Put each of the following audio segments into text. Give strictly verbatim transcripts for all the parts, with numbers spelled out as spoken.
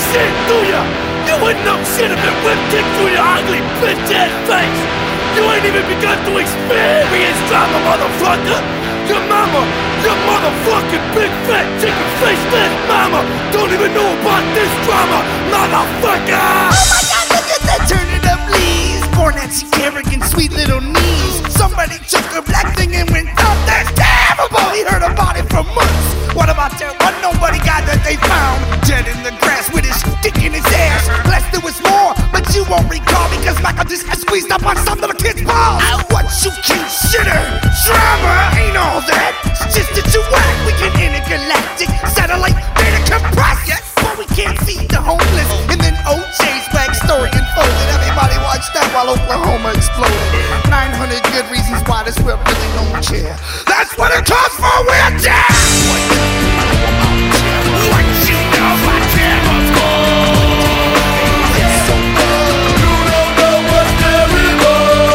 shit, do ya? You wouldn't know shit if it whipped dick through your ugly bitch-ass face. You ain't even begun to experience drama, motherfucker. Your mama, your motherfucking big fat chicken face ass mama don't even know about this drama, motherfucker. Oh my God, look at that, turn it up, please. Poor Nancy Kerrigan, sweet little knees. Somebody took her black thing and went, oh, that's terrible. He heard about it for months. What about that one nobody got that they found dead in the grass with his stick in his ass? Bless there was more, but you won't recall because Michael just got squeezed up on some little kid's balls. What you consider drama ain't all that. It's just that you whack. We can intergalactic satellite data compress. Yes, but we can't feed the homeless. And then O J's backstory unfolded. Everybody watched that while Oklahoma exploded. nine hundred good reasons why this world really don't care. That's what it calls for. We're down. What you know about Devil's Gold? You don't know what's terrible.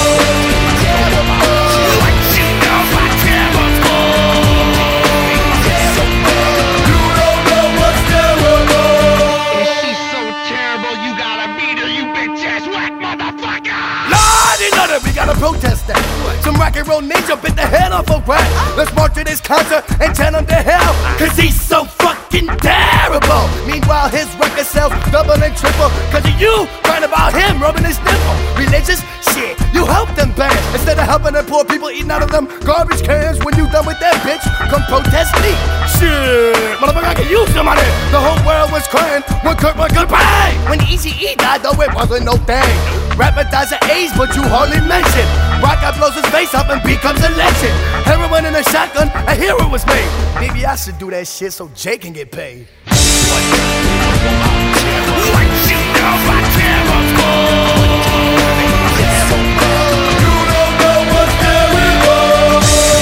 What you know about Devil's Gold? You don't know what's terrible. Is she so terrible you gotta beat her, you bitch ass whack motherfucker? Lord, you know that we gotta protest that. Some rock and roll ninja bit the head off a rat. Let's march to this concert and tell him to hell, cause he's so fucking terrible. Meanwhile, his record sales double and triple, cause of you crying about him rubbing his nipple. Religious shit, you help them band instead of helping the poor people eating out of them garbage cans. When you done with that bitch, come protest me. Shit, motherfucker, I can use some money. The whole world was crying when Kurt was goodbye. When Eazy-E died, though it wasn't no thing. Rapper dies of AIDS, but you hardly mention. Rock guy blows his face up and becomes a legend. Heroin in a shotgun, a hero was made. Maybe I should do that shit so Jay can get paid. What you know about Devil's Gold? You don't know what's terrible.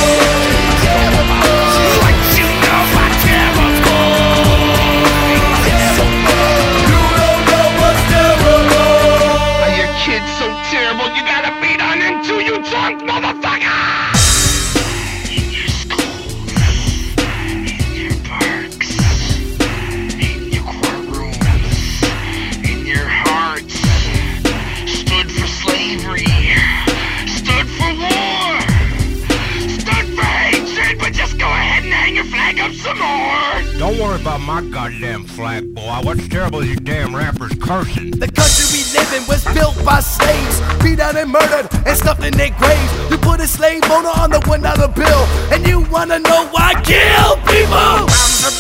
What you know about Devil's Gold? You don't know what's terrible. Are your kids so terrible you gotta beat on them too, you drunk motherfucker? In your schools, in your parks, in your courtrooms, in your hearts, stood for slavery, stood for war, stood for hatred, but just go ahead and hang your flag up some more. Don't worry about my goddamn flag, boy. What's terrible is you damn rappers cursing. The country we live in was built by slaves, beat out and murdered and stuffed in their graves. You put a slave owner on the one dollar bill, and you wanna know why? Kill people! Round the